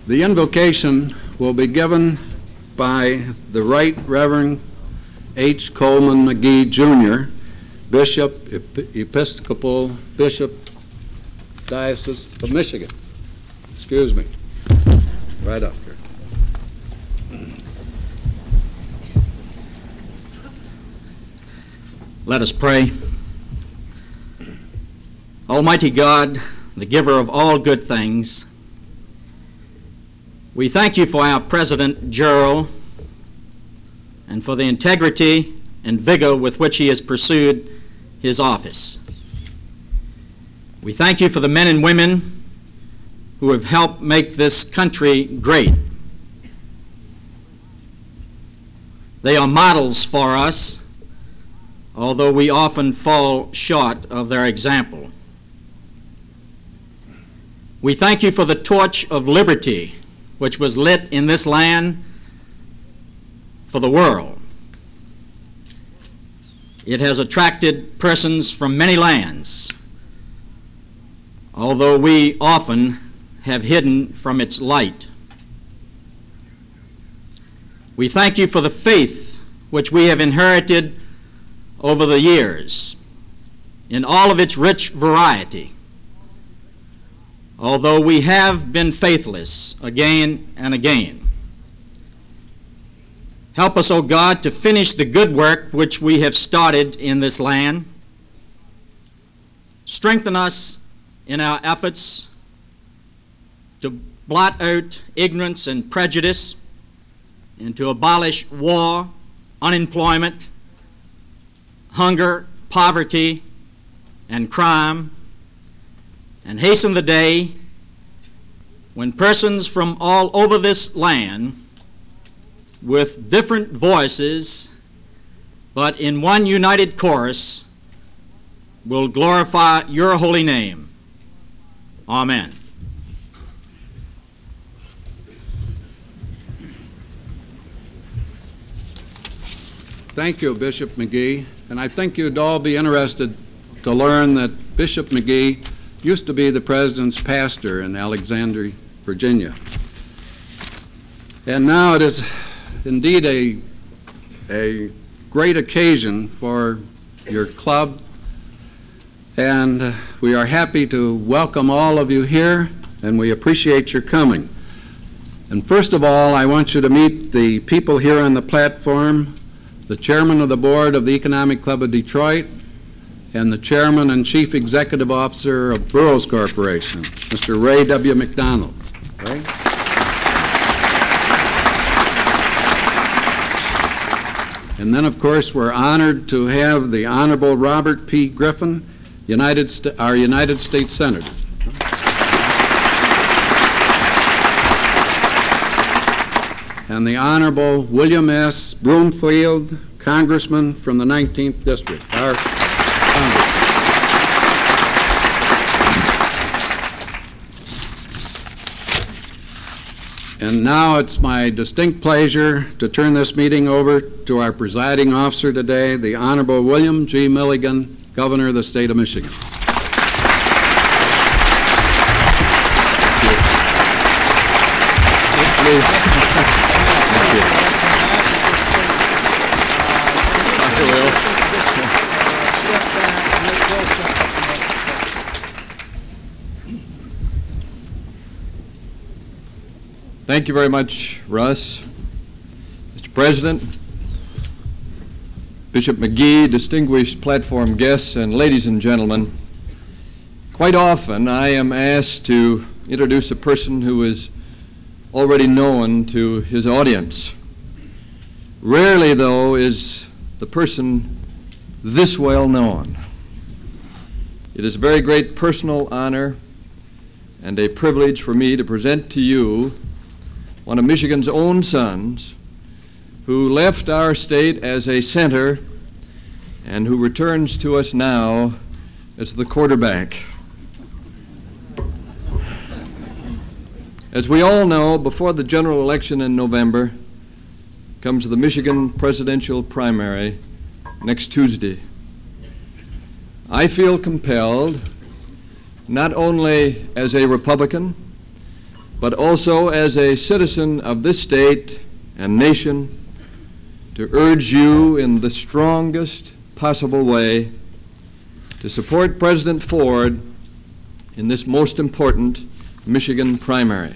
The invocation will be given by the Right Reverend H. Coleman McGee, Jr., Bishop, Episcopal Bishop, Diocese of Michigan. Excuse me. Right up here. Let us pray. Almighty God, the giver of all good things, we thank you for our President, Gerald, and for the integrity and vigor with which he has pursued his office. We thank you for the men and women who have helped make this country great. They are models for us, although we often fall short of their example. We thank you for the torch of liberty which was lit in this land for the world. It has attracted persons from many lands, although we often have hidden from its light. We thank you for the faith which we have inherited over the years in all of its rich variety, although we have been faithless again and again. Help us, O God, to finish the good work which we have started in this land. Strengthen us in our efforts to blot out ignorance and prejudice and to abolish war, unemployment, hunger, poverty, and crime, and hasten the day when persons from all over this land with different voices but in one united chorus will glorify your holy name. Amen. Thank you, Bishop McGee, and I think you'd all be interested to learn that Bishop McGee used to be the president's pastor in Alexandria, Virginia. And now it is indeed a great occasion for your club, and we are happy to welcome all of you here, and we appreciate your coming. And first of all, I want you to meet the people here on the platform, the chairman of the board of the Economic Club of Detroit, and the chairman and chief executive officer of Burroughs Corporation, Mr. Ray W. McDonald. Ray? And then, of course, we're honored to have the Honorable Robert P. Griffin, our United States Senator. And the Honorable William S. Broomfield, Congressman from the 19th District, our Congressman. And now it's my distinct pleasure to turn this meeting over to our presiding officer today, the Honorable William G. Milligan, Governor of the State of Michigan. Thank you very much, Russ. Mr. President, Bishop McGee, distinguished platform guests, and ladies and gentlemen, quite often I am asked to introduce a person who is already known to his audience. Rarely, though, is the person this well known. It is a very great personal honor and a privilege for me to present to you one of Michigan's own sons who left our state as a center and who returns to us now as the quarterback. As we all know, before the general election in November comes the Michigan presidential primary next Tuesday. I feel compelled, not only as a Republican, but also as a citizen of this state and nation to urge you in the strongest possible way to support President Ford in this most important Michigan primary.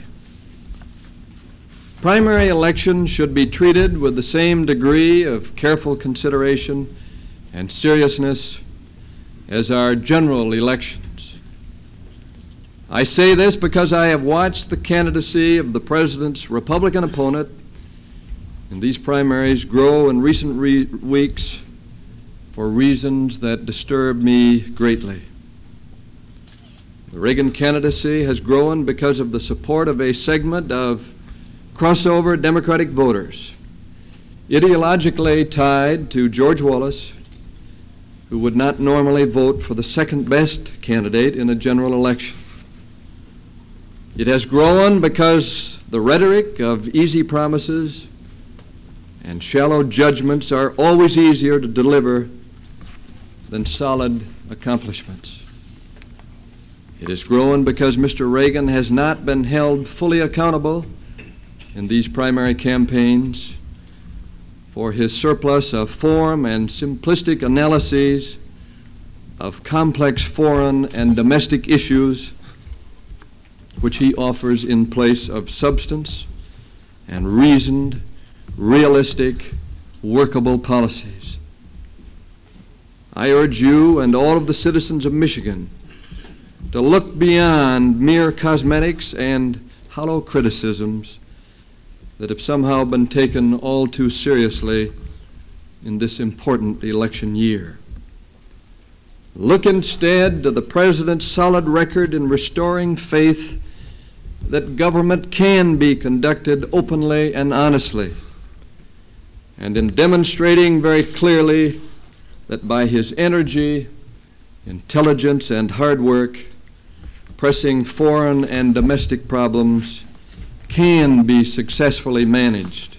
Primary elections should be treated with the same degree of careful consideration and seriousness as our general elections. I say this because I have watched the candidacy of the President's Republican opponent in these primaries grow in recent weeks for reasons that disturb me greatly. The Reagan candidacy has grown because of the support of a segment of crossover Democratic voters, ideologically tied to George Wallace, who would not normally vote for the second best candidate in a general election. It has grown because the rhetoric of easy promises and shallow judgments are always easier to deliver than solid accomplishments. It has grown because Mr. Reagan has not been held fully accountable in these primary campaigns for his surplus of form and simplistic analyses of complex foreign and domestic issues which he offers in place of substance and reasoned, realistic, workable policies. I urge you and all of the citizens of Michigan to look beyond mere cosmetics and hollow criticisms that have somehow been taken all too seriously in this important election year. Look instead to the President's solid record in restoring faith that government can be conducted openly and honestly, and in demonstrating very clearly that by his energy, intelligence, and hard work, pressing foreign and domestic problems can be successfully managed.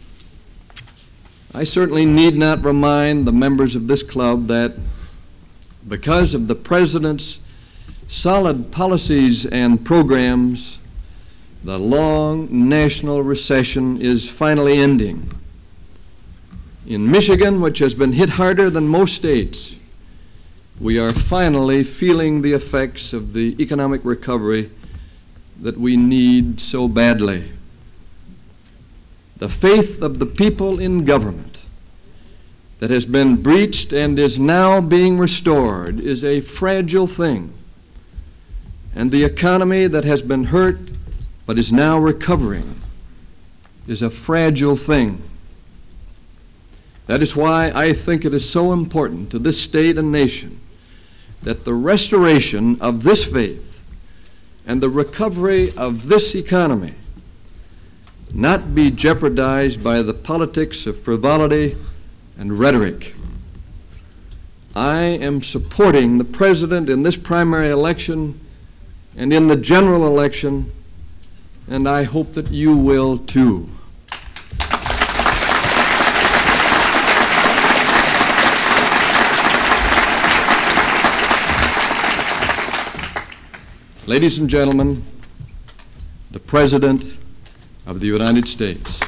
I certainly need not remind the members of this club that because of the President's solid policies and programs, the long national recession is finally ending. In Michigan, which has been hit harder than most states, we are finally feeling the effects of the economic recovery that we need so badly. The faith of the people in government that has been breached and is now being restored is a fragile thing, and the economy that has been hurt but is now recovering is a fragile thing. That is why I think it is so important to this state and nation that the restoration of this faith and the recovery of this economy not be jeopardized by the politics of frivolity and rhetoric. I am supporting the President in this primary election and in the general election, and I hope that you will too. Ladies and gentlemen, the President of the United States.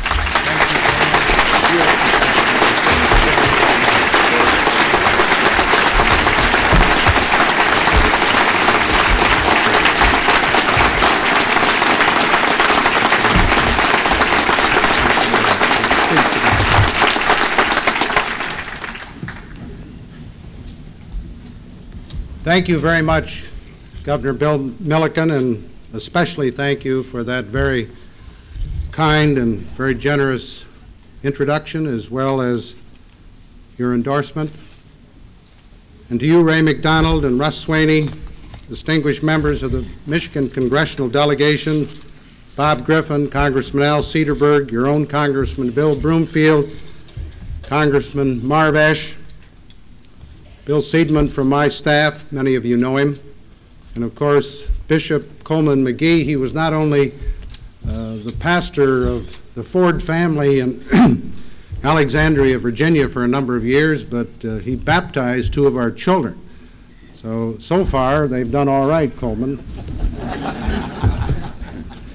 Thank you very much, Governor Bill Milliken, and especially thank you for that very kind and very generous introduction, as well as your endorsement. And to you, Ray McDonald and Russ Swaney, distinguished members of the Michigan Congressional Delegation, Bob Griffin, Congressman Al Cederberg, your own Congressman Bill Broomfield, Congressman Marv Esch, Bill Seidman from my staff, many of you know him, and of course Bishop Coleman McGee. He was not only the pastor of the Ford family in Alexandria, Virginia for a number of years, but he baptized 2 of our children. So far they've done all right, Coleman.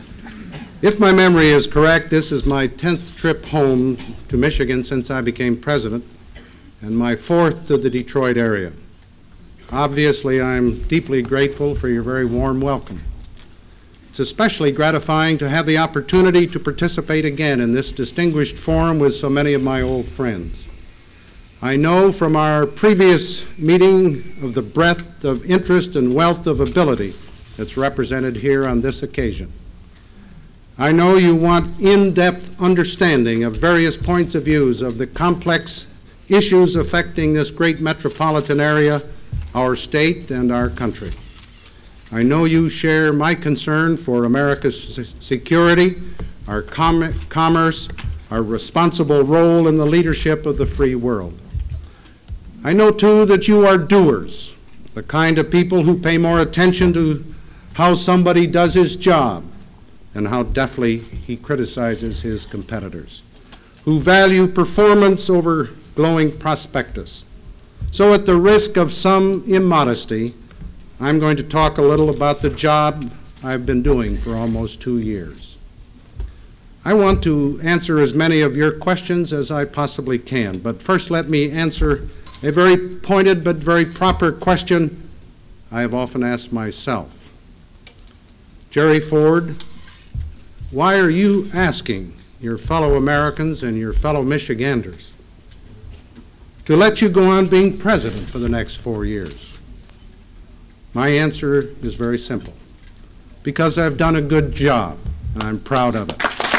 If my memory is correct, this is my 10th trip home to Michigan since I became president, and my 4th to the Detroit area. Obviously, I'm deeply grateful for your very warm welcome. It's especially gratifying to have the opportunity to participate again in this distinguished forum with so many of my old friends. I know from our previous meeting of the breadth of interest and wealth of ability that's represented here on this occasion. I know you want in-depth understanding of various points of views of the complex issues affecting this great metropolitan area, our state, and our country. I know you share my concern for America's security, our commerce, our responsible role in the leadership of the free world. I know, too, that you are doers, the kind of people who pay more attention to how somebody does his job and how deftly he criticizes his competitors, who value performance over glowing prospectus. So at the risk of some immodesty, I'm going to talk a little about the job I've been doing for almost 2 years. I want to answer as many of your questions as I possibly can, but first let me answer a very pointed but very proper question I have often asked myself. Jerry Ford, why are you asking your fellow Americans and your fellow Michiganders to let you go on being president for the next 4 years? My answer is very simple. Because I've done a good job, and I'm proud of it.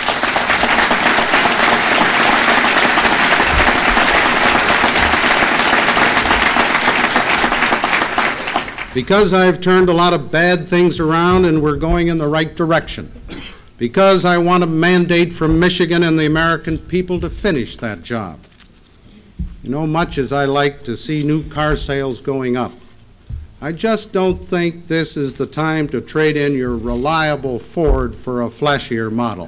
Because I've turned a lot of bad things around and we're going in the right direction. Because I want a mandate from Michigan and the American people to finish that job. You know, much as I like to see new car sales going up, I just don't think this is the time to trade in your reliable Ford for a flashier model.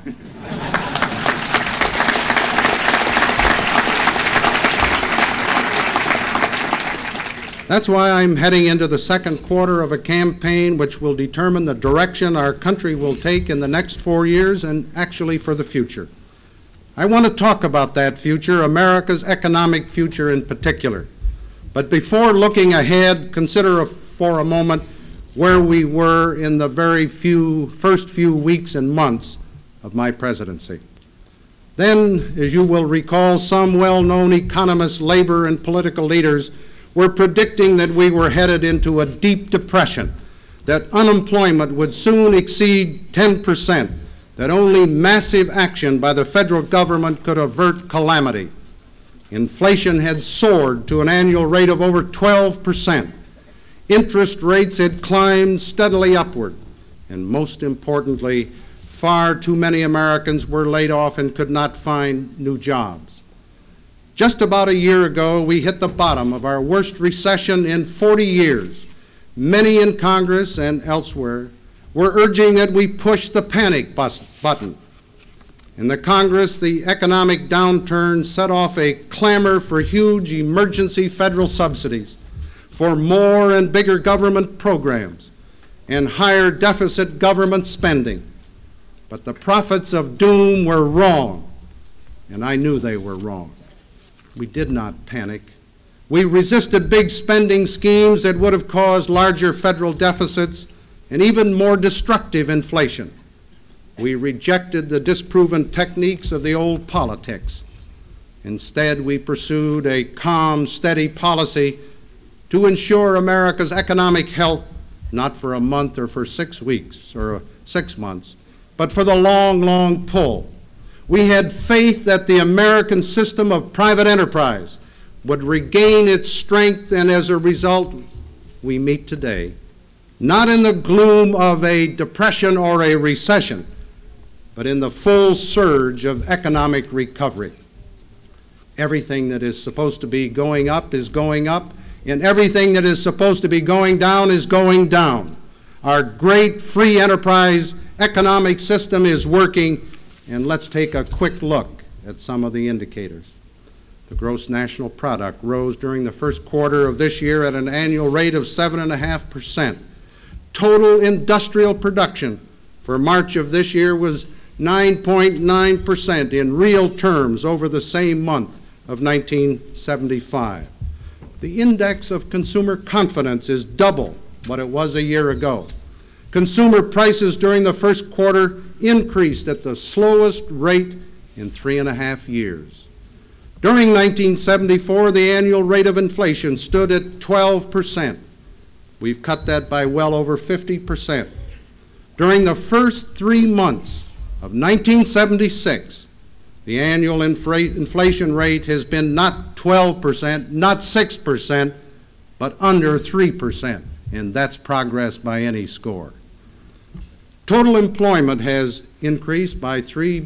That's why I'm heading into the second quarter of a campaign which will determine the direction our country will take in the next 4 years and actually for the future. I want to talk about that future, America's economic future in particular. But before looking ahead, consider for a moment where we were in the first few weeks and months of my presidency. Then, as you will recall, some well-known economists, labor, and political leaders were predicting that we were headed into a deep depression, that unemployment would soon exceed 10%, that only massive action by the federal government could avert calamity. Inflation had soared to an annual rate of over 12%. Interest rates had climbed steadily upward. And most importantly, far too many Americans were laid off and could not find new jobs. Just about a year ago, we hit the bottom of our worst recession in 40 years. Many in Congress and elsewhere were urging that we push the panic button. In the Congress, the economic downturn set off a clamor for huge emergency federal subsidies, for more and bigger government programs, and higher deficit government spending. But the prophets of doom were wrong, and I knew they were wrong. We did not panic. We resisted big spending schemes that would have caused larger federal deficits and even more destructive inflation. We rejected the disproven techniques of the old politics. Instead, we pursued a calm, steady policy to ensure America's economic health, not for a month or for 6 weeks or 6 months, but for the long, long pull. We had faith that the American system of private enterprise would regain its strength, and as a result, we meet today, not in the gloom of a depression or a recession, but in the full surge of economic recovery. Everything that is supposed to be going up is going up, and everything that is supposed to be going down is going down. Our great free enterprise economic system is working, and let's take a quick look at some of the indicators. The gross national product rose during the first quarter of this year at an annual rate of 7.5%. Total industrial production for March of this year was 9.9% in real terms over the same month of 1975. The index of consumer confidence is double what it was a year ago. Consumer prices during the first quarter increased at the slowest rate in 3.5 years. During 1974, the annual rate of inflation stood at 12%. We've cut that by well over 50%. During the first 3 months of 1976, the annual inflation rate has been not 12%, not 6%, but under 3%, and that's progress by any score. Total employment has increased by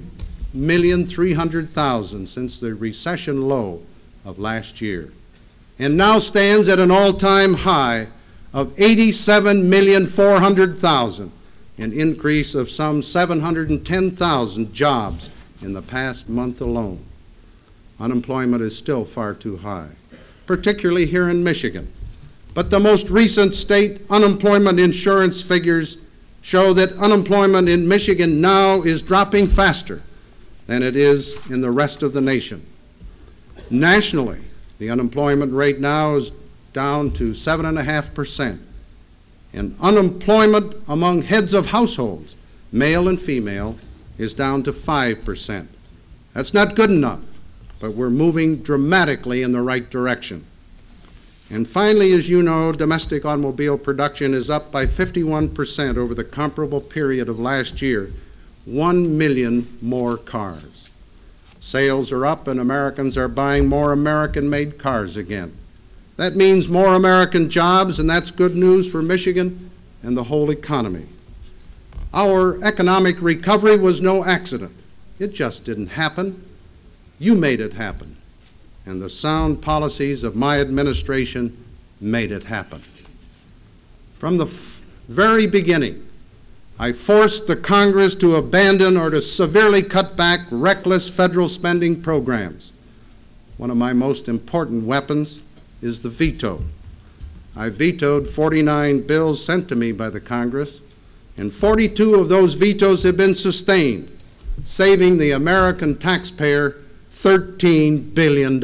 3,300,000 since the recession low of last year, and now stands at an all-time high of 87,400,000, an increase of some 710,000 jobs in the past month alone. Unemployment is still far too high, particularly here in Michigan. But the most recent state unemployment insurance figures show that unemployment in Michigan now is dropping faster than it is in the rest of the nation. Nationally, the unemployment rate now is down to 7.5%, and unemployment among heads of households, male and female, is down to 5%. That's not good enough, but we're moving dramatically in the right direction. And finally, as you know, domestic automobile production is up by 51% over the comparable period of last year, 1 million more cars. Sales are up and Americans are buying more American-made cars again. That means more American jobs, and that's good news for Michigan and the whole economy. Our economic recovery was no accident. It just didn't happen. You made it happen. And the sound policies of my administration made it happen. From the very beginning, I forced the Congress to abandon or to severely cut back reckless federal spending programs. One of my most important weapons is the veto. I vetoed 49 bills sent to me by the Congress, and 42 of those vetoes have been sustained, saving the American taxpayer $13 billion.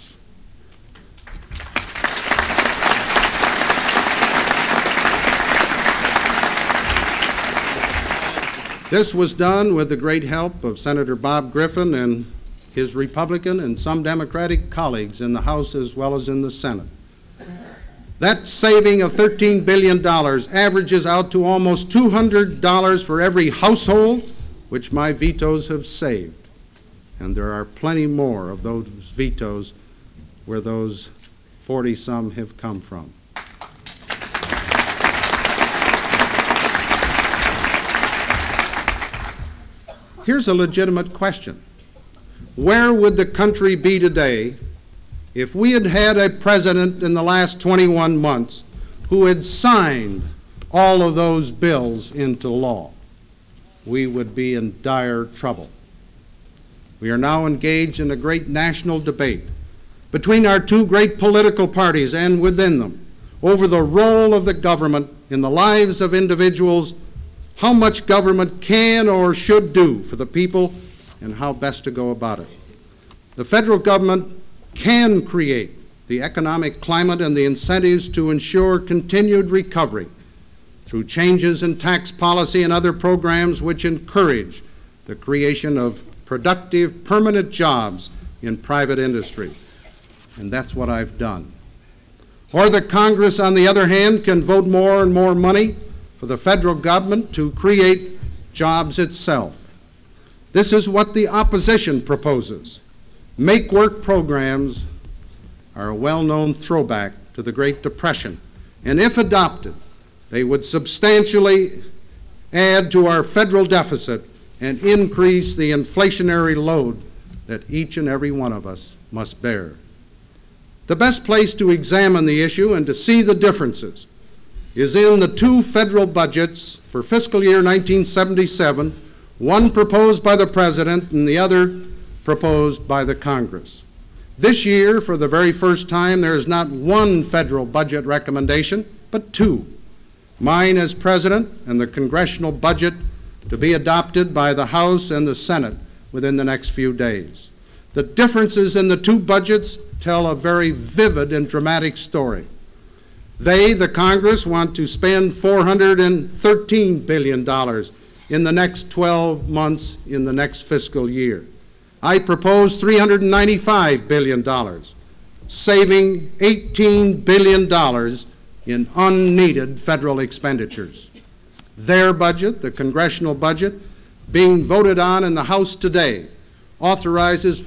This was done with the great help of Senator Bob Griffin and his Republican and some Democratic colleagues in the House as well as in the Senate. That saving of $13 billion averages out to almost $200 for every household, which my vetoes have saved. And there are plenty more of those vetoes where those 40-some have come from. Here's a legitimate question. Where would the country be today if we had had a president in the last 21 months who had signed all of those bills into law? We would be in dire trouble. We are now engaged in a great national debate between our two great political parties and within them over the role of the government in the lives of individuals, how much government can or should do for the people, and how best to go about it. The federal government can create the economic climate and the incentives to ensure continued recovery through changes in tax policy and other programs which encourage the creation of productive, permanent jobs in private industry. And that's what I've done. Or the Congress, on the other hand, can vote more and more money for the federal government to create jobs itself. This is what the opposition proposes. Make-work programs are a well-known throwback to the Great Depression, and if adopted, they would substantially add to our federal deficit and increase the inflationary load that each and every one of us must bear. The best place to examine the issue and to see the differences is in the two federal budgets for fiscal year 1977, one proposed by the President and the other proposed by the Congress. This year, for the very first time, there is not one federal budget recommendation, but two. Mine as President and the congressional budget to be adopted by the House and the Senate within the next few days. The differences in the two budgets tell a very vivid and dramatic story. They, the Congress, want to spend $413 billion in the next 12 months in the next fiscal year. I propose $395 billion, saving $18 billion in unneeded federal expenditures. Their budget, the congressional budget, being voted on in the House today, authorizes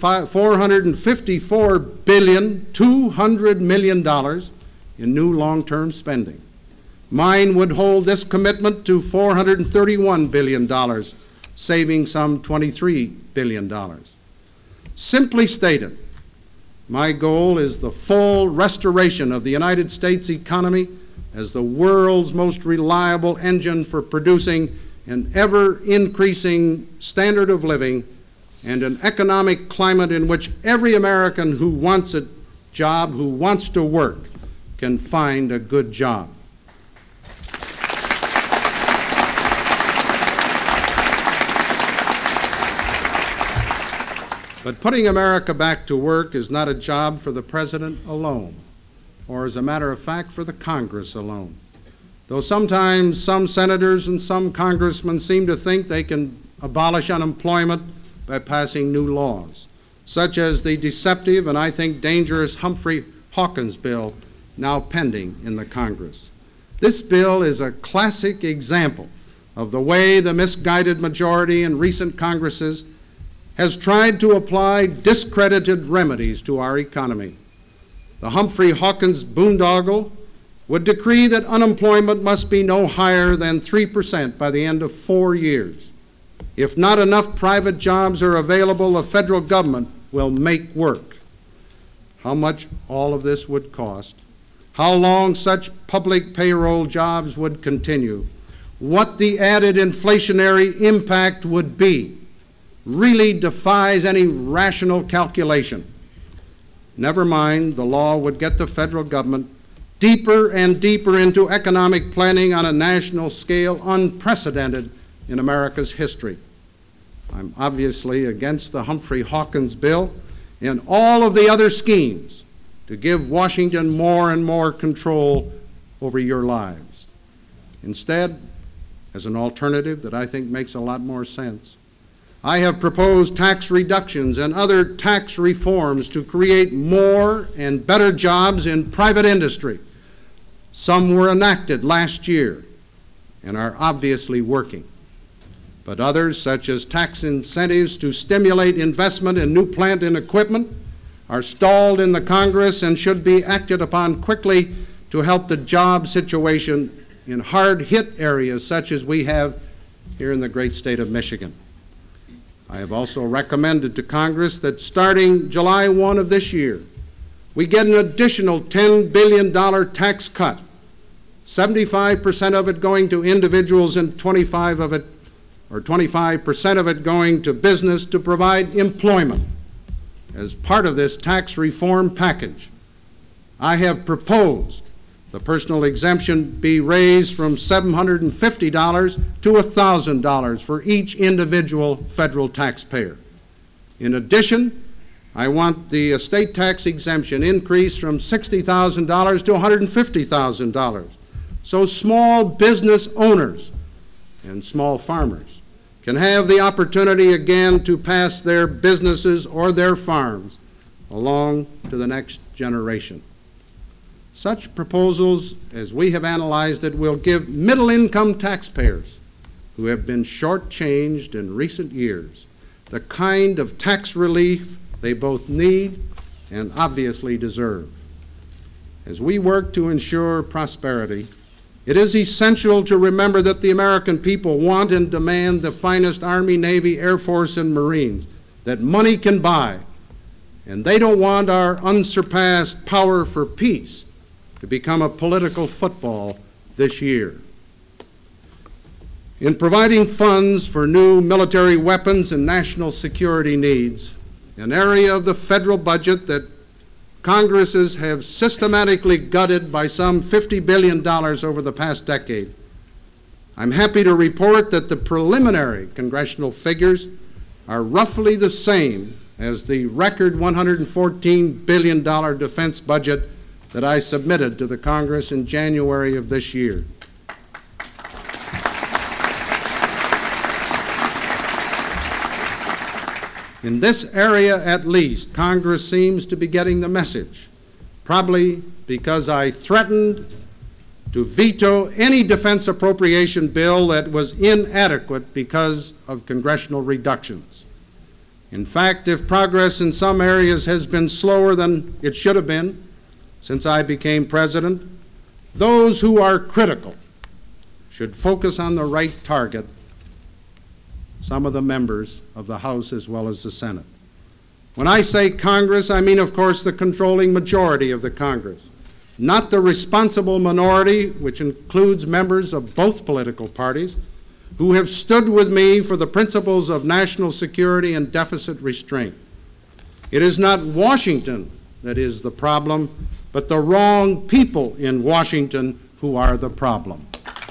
$454 billion, $200 million in new long-term spending. Mine would hold this commitment to $431 billion, saving some $23 billion. Simply stated, my goal is the full restoration of the United States economy as the world's most reliable engine for producing an ever-increasing standard of living and an economic climate in which every American who wants a job, who wants to work, can find a good job. But putting America back to work is not a job for the President alone, or as a matter of fact, for the Congress alone. Though sometimes some senators and some congressmen seem to think they can abolish unemployment by passing new laws, such as the deceptive and I think dangerous Humphrey-Hawkins bill now pending in the Congress. This bill is a classic example of the way the misguided majority in recent Congresses has tried to apply discredited remedies to our economy. The Humphrey-Hawkins boondoggle would decree that unemployment must be no higher than 3% by the end of 4 years. If not enough private jobs are available, the federal government will make work. How much all of this would cost, how long such public payroll jobs would continue, what the added inflationary impact would be, really defies any rational calculation. Never mind, the law would get the federal government deeper and deeper into economic planning on a national scale unprecedented in America's history. I'm obviously against the Humphrey-Hawkins bill and all of the other schemes to give Washington more and more control over your lives. Instead, as an alternative that I think makes a lot more sense, I have proposed tax reductions and other tax reforms to create more and better jobs in private industry. Some were enacted last year and are obviously working. But others, such as tax incentives to stimulate investment in new plant and equipment, are stalled in the Congress and should be acted upon quickly to help the job situation in hard-hit areas such as we have here in the great state of Michigan. I have also recommended to Congress that starting July 1 of this year, we get an additional $10 billion tax cut, 75% of it going to individuals and 25% of it going to business to provide employment. As part of this tax reform package, I have proposed the personal exemption be raised from $750 to $1,000 for each individual federal taxpayer. In addition, I want the estate tax exemption increased from $60,000 to $150,000, so small business owners and small farmers can have the opportunity again to pass their businesses or their farms along to the next generation. Such proposals, as we have analyzed it, will give middle-income taxpayers who have been shortchanged in recent years the kind of tax relief they both need and obviously deserve. As we work to ensure prosperity, it is essential to remember that the American people want and demand the finest Army, Navy, Air Force, and Marines that money can buy, and they don't want our unsurpassed power for peace to become a political football this year. In providing funds for new military weapons and national security needs, an area of the federal budget that Congresses have systematically gutted by some $50 billion over the past decade, I'm happy to report that the preliminary congressional figures are roughly the same as the record $114 billion defense budget that I submitted to the Congress in January of this year. In this area, at least, Congress seems to be getting the message, probably because I threatened to veto any defense appropriation bill that was inadequate because of congressional reductions. In fact, if progress in some areas has been slower than it should have been since I became president, those who are critical should focus on the right target, some of the members of the House as well as the Senate. When I say Congress, I mean, of course, the controlling majority of the Congress, not the responsible minority, which includes members of both political parties, who have stood with me for the principles of national security and deficit restraint. It is not Washington that is the problem, but the wrong people in Washington who are the problem.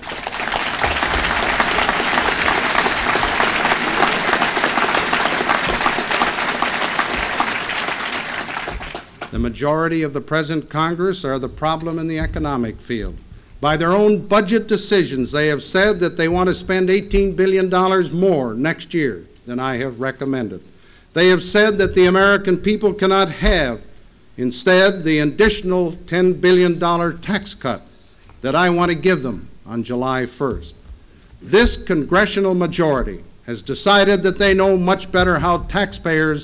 The majority of the present Congress are the problem in the economic field. By their own budget decisions, they have said that they want to spend $18 billion more next year than I have recommended. They have said that the American people cannot have, instead, the additional $10 billion tax cut that I want to give them on July 1st. This congressional majority has decided that they know much better how taxpayers'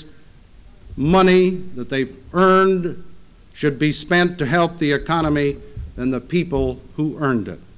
money that they've earned should be spent to help the economy than the people who earned it.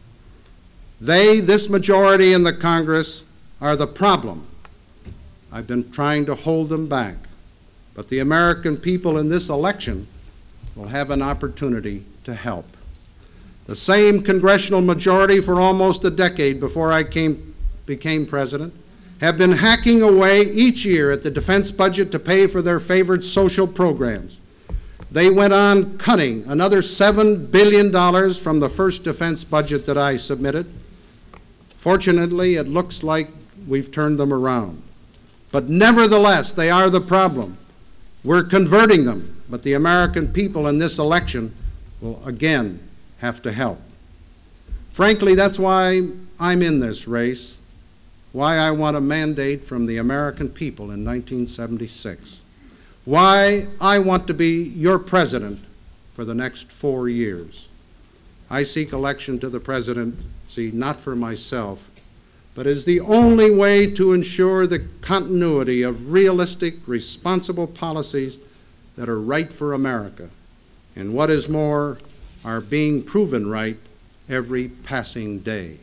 They, this majority in the Congress, are the problem. I've been trying to hold them back, but the American people in this election will have an opportunity to help. The same congressional majority for almost a decade before I became president have been hacking away each year at the defense budget to pay for their favorite social programs. They went on cutting another $7 billion from the first defense budget that I submitted. Fortunately, it looks like we've turned them around. But nevertheless, they are the problem. We're converting them, but the American people in this election will again have to help. Frankly, that's why I'm in this race, why I want a mandate from the American people in 1976. Why I want to be your president for the next 4 years. I seek election to the presidency not for myself, but as the only way to ensure the continuity of realistic, responsible policies that are right for America, and what is more, are being proven right every passing day.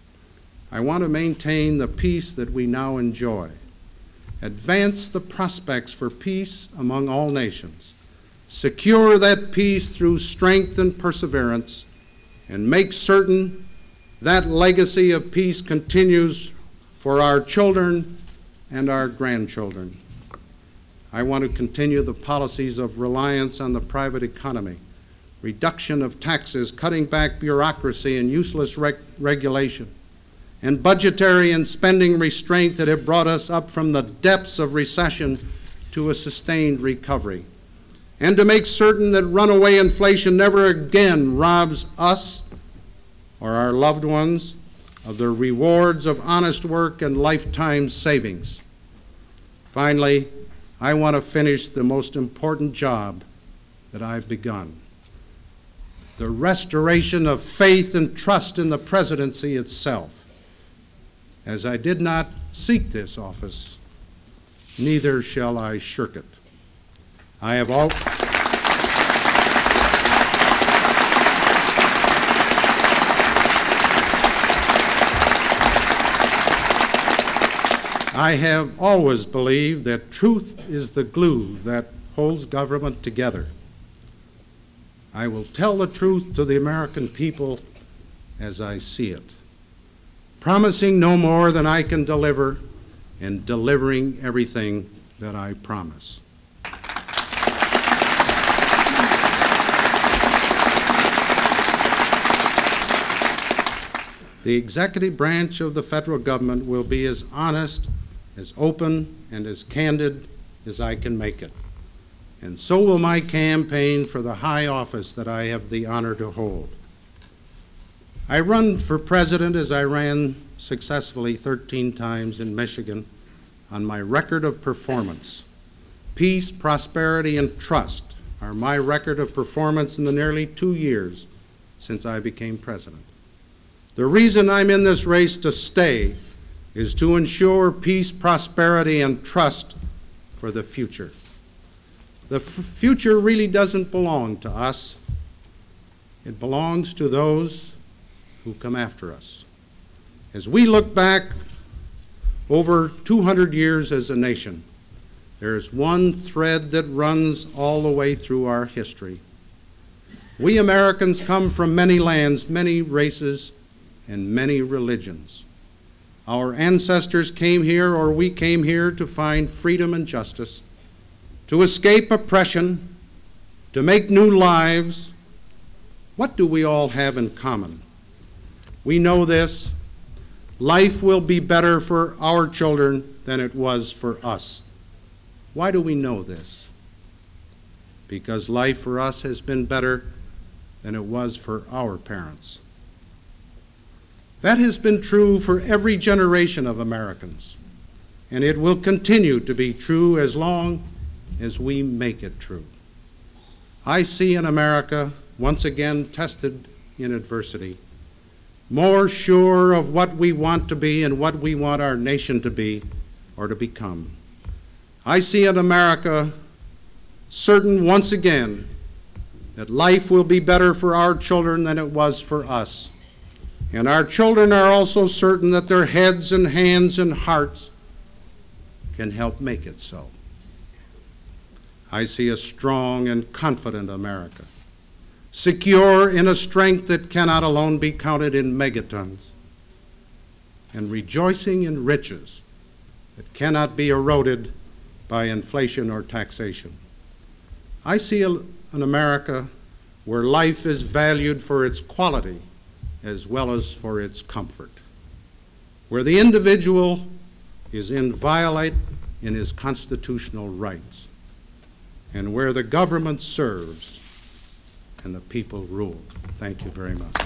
I want to maintain the peace that we now enjoy, advance the prospects for peace among all nations, secure that peace through strength and perseverance, and make certain that legacy of peace continues for our children and our grandchildren. I want to continue the policies of reliance on the private economy, reduction of taxes, cutting back bureaucracy and useless regulation, and budgetary and spending restraint that have brought us up from the depths of recession to a sustained recovery, and to make certain that runaway inflation never again robs us or our loved ones of the rewards of honest work and lifetime savings. Finally, I want to finish the most important job that I've begun: the restoration of faith and trust in the presidency itself. As I did not seek this office, neither shall I shirk it. I have always believed that truth is the glue that holds government together. I will tell the truth to the American people as I see it, promising no more than I can deliver, and delivering everything that I promise. the executive branch of the federal government will be as honest, as open, and as candid as I can make it. And so will my campaign for the high office that I have the honor to hold. I run for president as I ran successfully 13 times in Michigan on my record of performance. Peace, prosperity, and trust are my record of performance in the nearly 2 years since I became president. The reason I'm in this race to stay is to ensure peace, prosperity, and trust for the future. The future really doesn't belong to us. It belongs to those who come after us. As we look back over 200 years as a nation, there is one thread that runs all the way through our history. We Americans come from many lands, many races, and many religions. Our ancestors came here, or we came here, to find freedom and justice, to escape oppression, to make new lives. What do we all have in common? We know this: life will be better for our children than it was for us. Why do we know this? Because life for us has been better than it was for our parents. That has been true for every generation of Americans, and it will continue to be true as long as we make it true. I see an America once again tested in adversity, more sure of what we want to be and what we want our nation to be or to become. I see an America certain once again that life will be better for our children than it was for us. And our children are also certain that their heads and hands and hearts can help make it so. I see a strong and confident America, secure in a strength that cannot alone be counted in megatons, and rejoicing in riches that cannot be eroded by inflation or taxation. I see an America where life is valued for its quality as well as for its comfort, where the individual is inviolate in his constitutional rights, and where the government serves and the people rule. Thank you very much.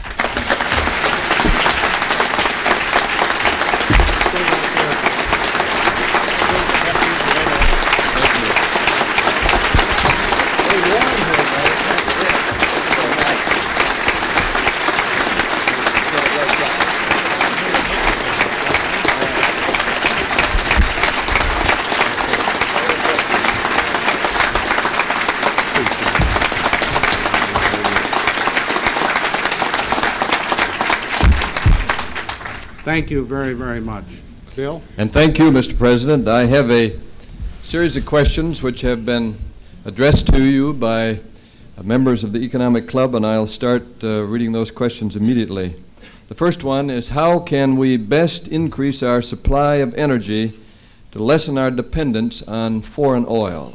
Thank you very, very much. Bill? And thank you, Mr. President. I have a series of questions which have been addressed to you by members of the Economic Club, and I'll start reading those questions immediately. The first one is, how can we best increase our supply of energy to lessen our dependence on foreign oil?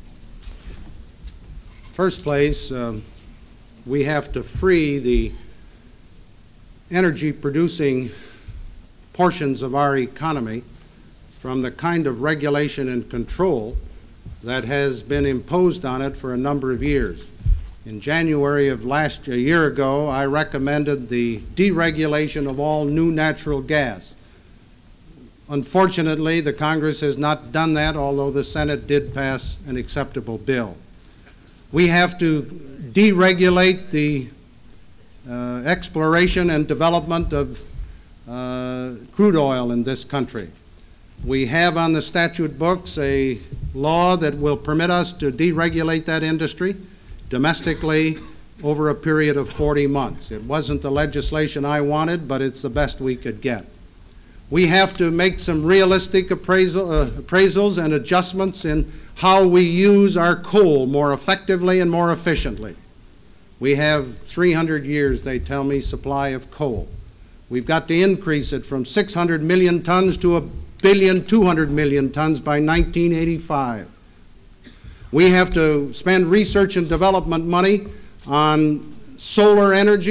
First place, we have to free the energy-producing portions of our economy from the kind of regulation and control that has been imposed on it for a number of years. In January of a year ago, I recommended the deregulation of all new natural gas. Unfortunately, the Congress has not done that, although the Senate did pass an acceptable bill. We have to deregulate the exploration and development of crude oil in this country. We have on the statute books a law that will permit us to deregulate that industry domestically over a period of 40 months. It wasn't the legislation I wanted, but it's the best we could get. We have to make some realistic appraisals and adjustments in how we use our coal more effectively and more efficiently. We have 300 years, they tell me, supply of coal. We've got to increase it from 600 million tons to 1,200,000,000 tons by 1985. We have to spend research and development money on solar energy,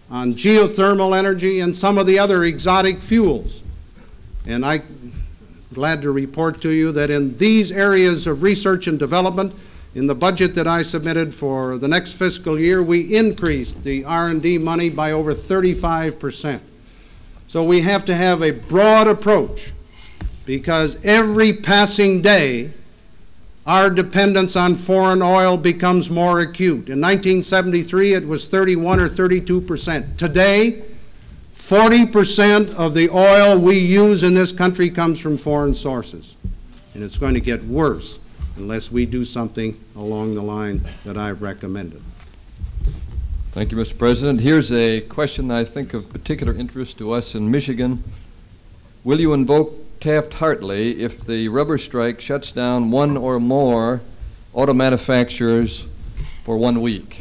on geothermal energy and some of the other exotic fuels. And I'm glad to report to you that in these areas of research and development, in the budget that I submitted for the next fiscal year, we increased the R&D money by over 35%. So we have to have a broad approach, because every passing day, our dependence on foreign oil becomes more acute. In 1973, it was 31 or 32%. Today, 40% of the oil we use in this country comes from foreign sources. And it's going to get worse unless we do something along the line that I've recommended. Thank you, Mr. President. Here's a question I think of particular interest to us in Michigan. Will you invoke Taft-Hartley if the rubber strike shuts down one or more auto manufacturers for 1 week?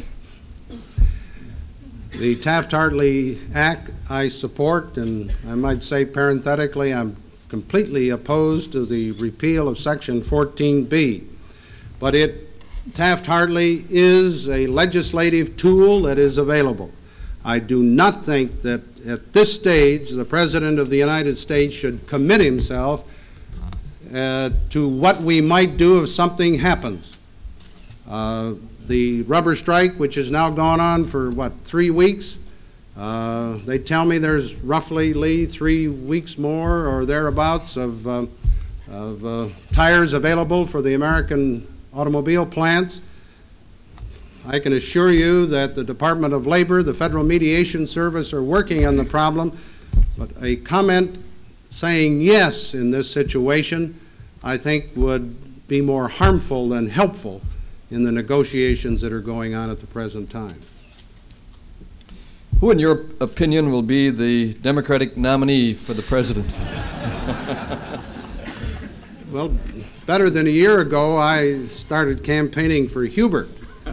The Taft-Hartley Act I support, and I might say parenthetically I'm completely opposed to the repeal of Section 14B. But Taft-Hartley is a legislative tool that is available. I do not think that at this stage the President of the United States should commit himself to what we might do if something happens. The rubber strike, which has now gone on for, 3 weeks, they tell me there's roughly 3 weeks more or thereabouts of tires available for the American automobile plants. I can assure you that the Department of Labor, the Federal Mediation Service are working on the problem, but a comment saying yes in this situation, I think, would be more harmful than helpful in the negotiations that are going on at the present time. Who, in your opinion, will be the Democratic nominee for the presidency? Well, better than a year ago, I started campaigning for Hubert.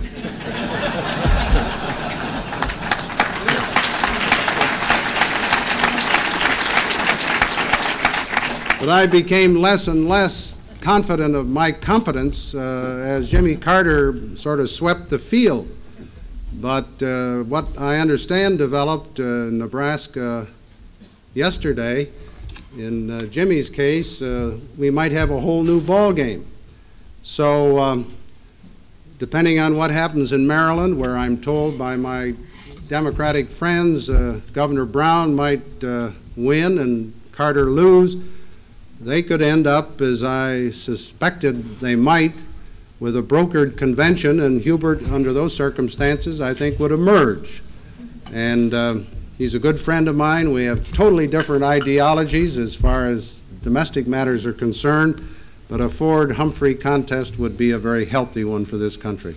But I became less and less confident of my competence as Jimmy Carter sort of swept the field. But what I understand developed in Nebraska yesterday, in Jimmy's case, we might have a whole new ball game. So depending on what happens in Maryland, where I'm told by my Democratic friends Governor Brown might win and Carter lose, they could end up, as I suspected they might, with a brokered convention, and Hubert, under those circumstances, I think would emerge. And he's a good friend of mine. We have totally different ideologies as far as domestic matters are concerned, but a Ford-Humphrey contest would be a very healthy one for this country.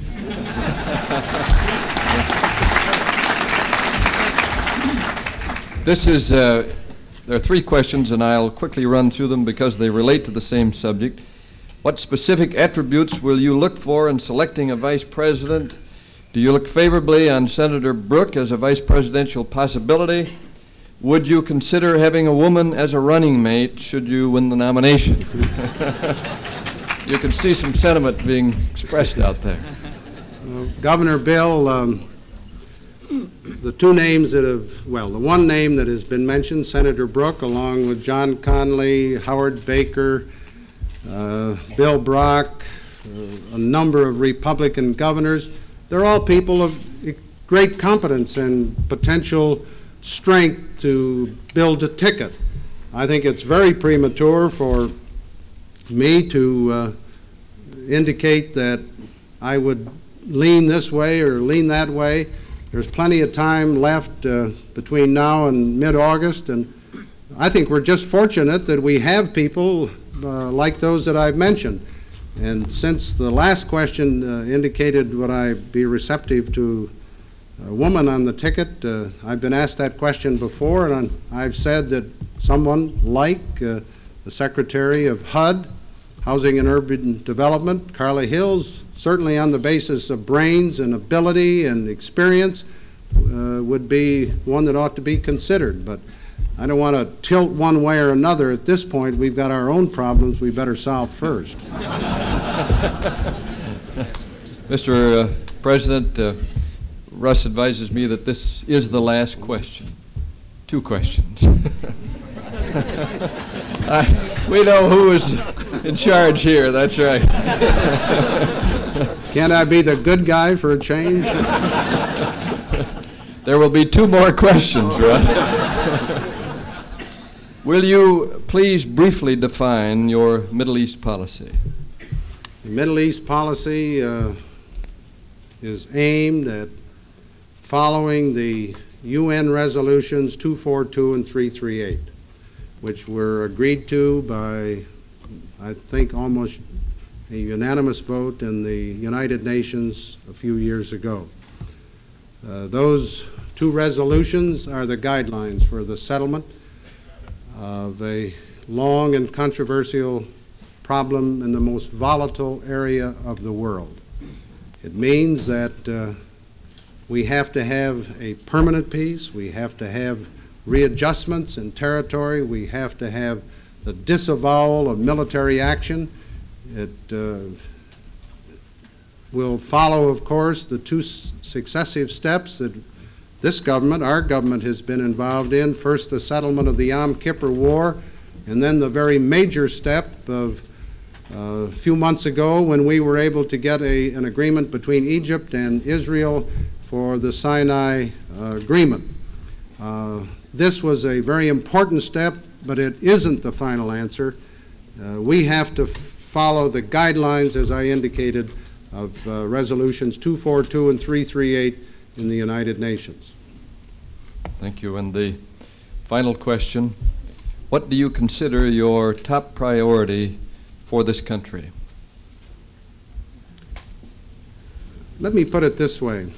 There are 3 questions, and I'll quickly run through them because they relate to the same subject. What specific attributes will you look for in selecting a vice president? Do you look favorably on Senator Brooke as a vice presidential possibility? Would you consider having a woman as a running mate should you win the nomination? You can see some sentiment being expressed out there. Governor Bill, the 2 names that have, well, the 1 name that has been mentioned, Senator Brooke, along with John Connally, Howard Baker, Bill Brock, a number of Republican governors, they're all people of great competence and potential strength to build a ticket. I think it's very premature for me to indicate that I would lean this way or lean that way. There's plenty of time left between now and mid-August, and I think we're just fortunate that we have people like those that I've mentioned. And since the last question indicated would I be receptive to a woman on the ticket, I've been asked that question before, and I've said that someone like the Secretary of HUD, Housing and Urban Development, Carla Hills, certainly on the basis of brains and ability and experience, would be one that ought to be considered. But I don't want to tilt one way or another. At this point, we've got our own problems we better solve first. Mr. President, Russ advises me that this is the last question. 2 questions. We know who is in charge here, that's right. Can't I be the good guy for a change? There will be 2 more questions, Russ. Will you please briefly define your Middle East policy? The Middle East policy is aimed at following the UN resolutions 242 and 338, which were agreed to by, I think, almost a unanimous vote in the United Nations a few years ago. Those 2 resolutions are the guidelines for the settlement of a long and controversial problem in the most volatile area of the world. It means that we have to have a permanent peace, we have to have readjustments in territory, we have to have the disavowal of military action. It will follow, of course, the 2 successive steps that this government, our government, has been involved in. First, the settlement of the Yom Kippur War, and then the very major step of a few months ago when we were able to get an agreement between Egypt and Israel for the Sinai Agreement. This was a very important step, but it isn't the final answer. We have to follow the guidelines, as I indicated, of resolutions 242 and 338 in the United Nations. Thank you. And the final question, what do you consider your top priority for this country? Let me put it this way.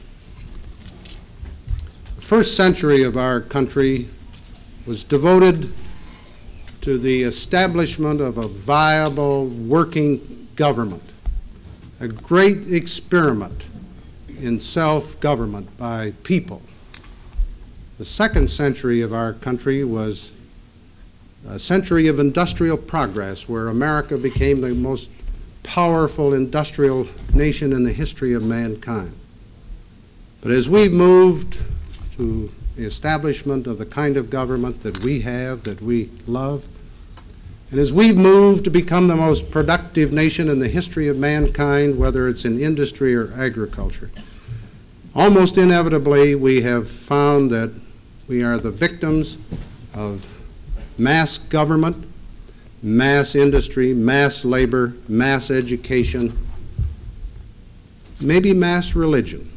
The first century of our country was devoted to the establishment of a viable working government, a great experiment in self-government by people. The second century of our country was a century of industrial progress, where America became the most powerful industrial nation in the history of mankind. But as we've moved to the establishment of the kind of government that we have, that we love, and as we've moved to become the most productive nation in the history of mankind, whether it's in industry or agriculture, almost inevitably we have found that we are the victims of mass government, mass industry, mass labor, mass education, maybe mass religion.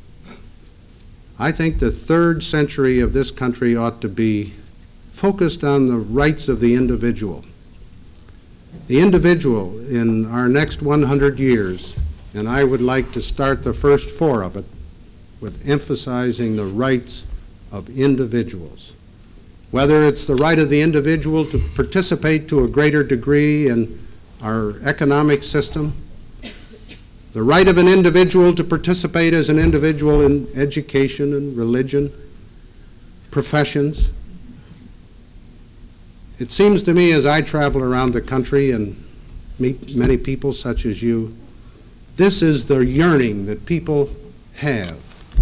I think the third century of this country ought to be focused on the rights of the individual. The individual in our next 100 years, and I would like to start the first 4 of it with emphasizing the rights of individuals. Whether it's the right of the individual to participate to a greater degree in our economic system, the right of an individual to participate as an individual in education and religion, professions. It seems to me, as I travel around the country and meet many people such as you, this is the yearning that people have.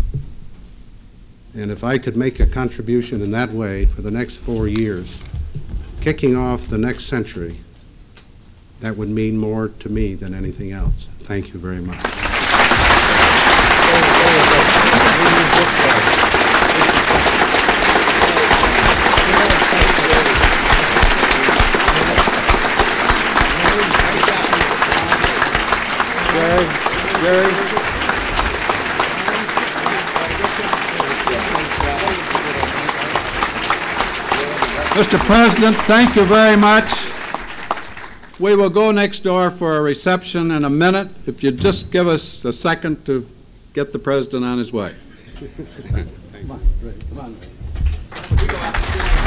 And if I could make a contribution in that way for the next 4 years, kicking off the next century, that would mean more to me than anything else. Thank you very much. Jerry. Mr. President, thank you very much. We will go next door for a reception in a minute. If you'd just give us a second to get the President on his way. Come on, Ray. Come on, Ray.